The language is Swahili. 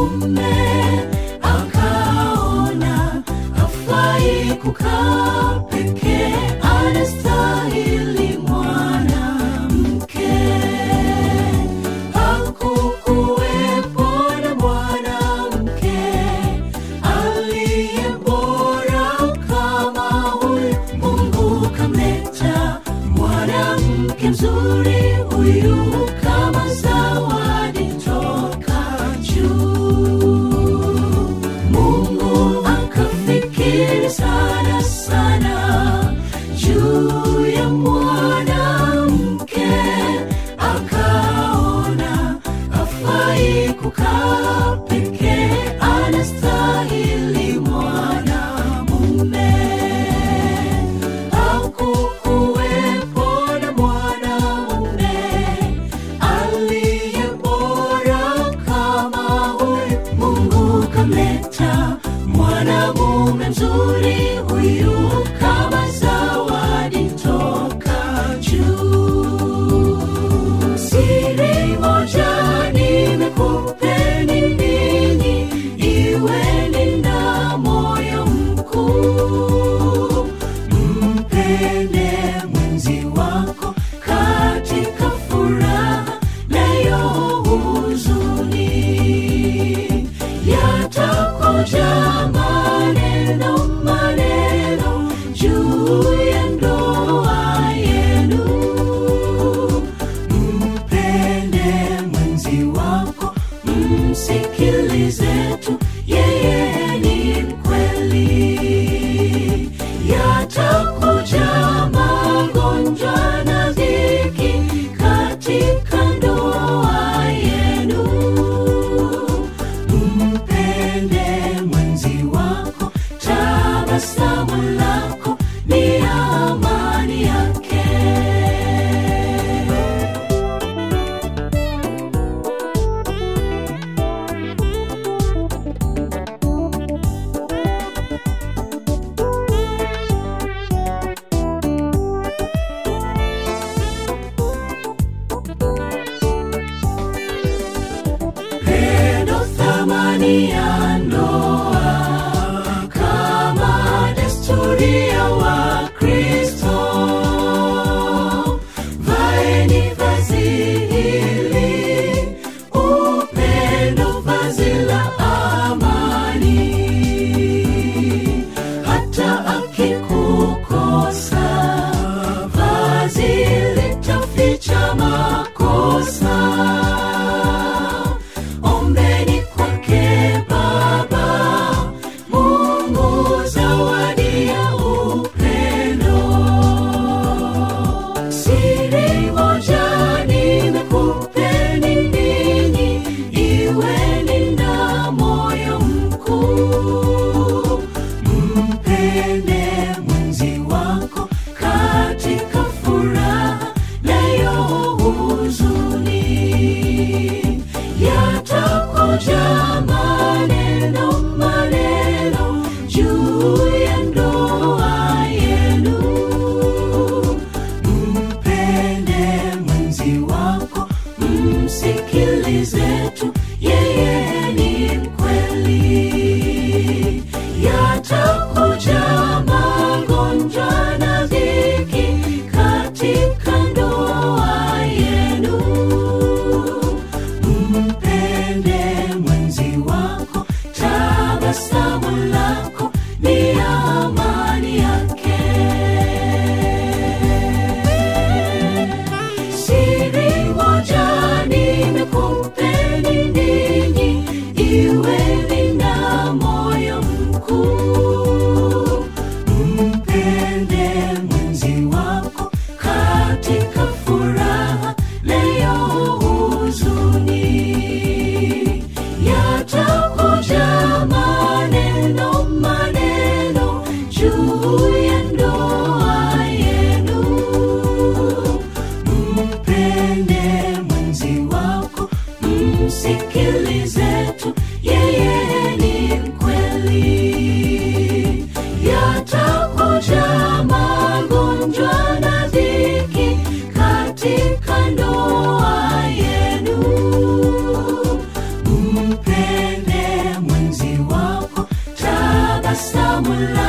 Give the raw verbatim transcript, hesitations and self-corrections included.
mume akaona hafai kukaa pekee, anastahili mwanamke. Hakukuwepo na mwanamke aliye bora kama huyu. Mungu kamleta mwanamke mzuri huyu kama zawadi toka juu. Mungu akafikiri sana sana juu ya mwanamke, akaona hafai kukaa pekee, anastahili mwanamume. Hakukuwepo na mwanamume aliye bora kama huyu. Mungu kamleta mwanamume mzuri huyu kama zawadi toka juu. Siri moja nimekupeni ninyi, iweni na moyo mkuu. Mpende mwenzi wako katika furaha nayo huzuni. Yatakuja maneno maneno juu ya ndoa yenu. Mpende mwenzi wako, msikilize tu, yeye ni mkweli. Yatakuja magonjwa na dhiki katika ndoa yenu. Mpende mwenzi wako, tabasamu lako ni amani yake. Pendo thamani ya ndoa kama desturi ya Wakristo. Vaeni vazi hili, upendo vazi la amani. Hata akikukosa, vazi litaficha makosa. Ombeni kwake Baba Mungu zawadi ya upendo. Siri moja nimekupeni ninyi, iweni na moyo mkuu. Mpende mwenzi wako katika furaha nayo huzuni. Yatakuja maneno maneno juu ya ndoa yenu. Mpende mwenzi wako, msikilize tu, yeye ni mkweli. Yatakuja magonjwa na dhiki katika ndoa yenu. Mpende mwenzi wako, tabasamu lako ni amani yake. Siri moja nimekupeni ninyi, iweni na moyo mkuu. Mpende mwenzi wako katika furaha nayo huzuni. Yatakuja maneno maneno juu ya ndoa yenu. Mpende mwenzi wako, msikilize tu, yeye ni mkweli. Yatakuja magonjwa na dhiki katika ndoa yenu. Mpende love.